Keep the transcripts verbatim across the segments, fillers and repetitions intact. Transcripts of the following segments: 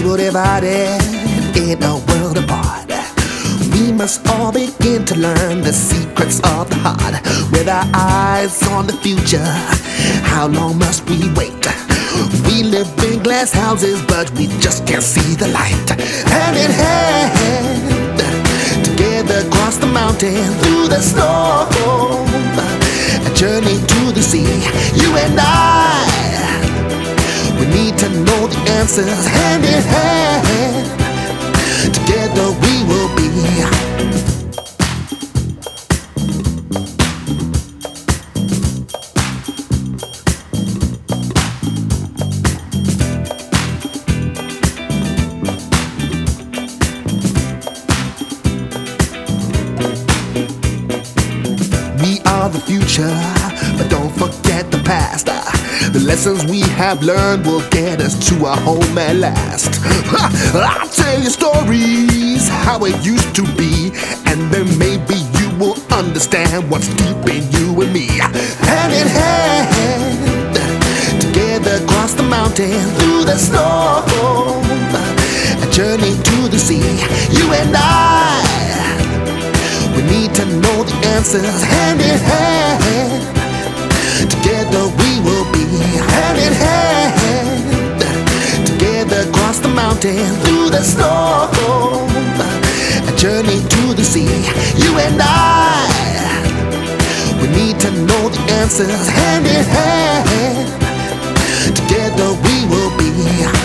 People divided in a world apart. We must all begin to learn the secrets of the heart. With our eyes on the future, how long must we wait? We live in glass houses, but we just can't see the light. Hand in hand, together across the mountain, through the storm, a journey to the sea. You and I, we need to know the answers. Hand in hand, together we will be. We are the future, but don't forget the past. The lessons we have learned will get us to our home at last. I'll tell you stories, how it used to be, and then maybe you will understand what's deep in you and me. Hand in hand, together across the mountain, through the storm, a journey to the sea. You and I, we need to know the answers. Hand in hand, together we will be. Hand in hand, together across the mountain, through the storm, a journey to the sea. You and I, we need to know the answers. Hand in hand, together we will be.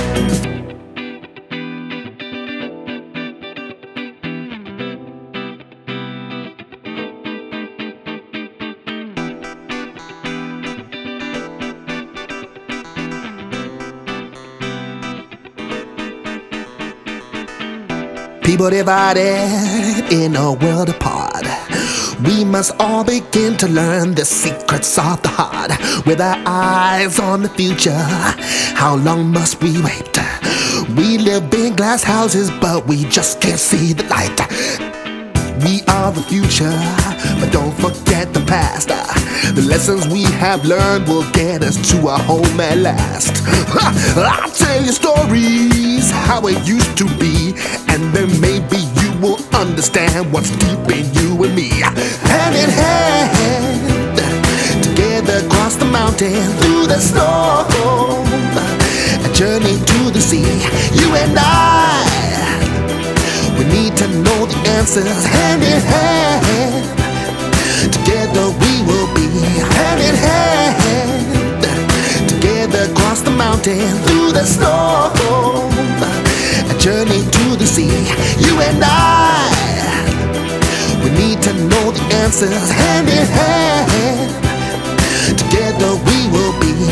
People divided in a world apart. We must all begin to learn the secrets of the heart. With our eyes on the future, how long must we wait? We live in glass houses, but we just can't see the light. We are the future, but don't forget the past. The lessons we have learned will get us to our home at last. I'll tell you stories, how it used to be, and then maybe you will understand what's deep in you and me. Hand in hand, together across the mountain, through the storm, a journey to the sea. You and I, we need to know the answers. Hand in hand, together we will be. Hand in hand, together across the mountain, through the storm, a journey to the sea. You and I, we need to know the answers. Hand in hand, together we will be.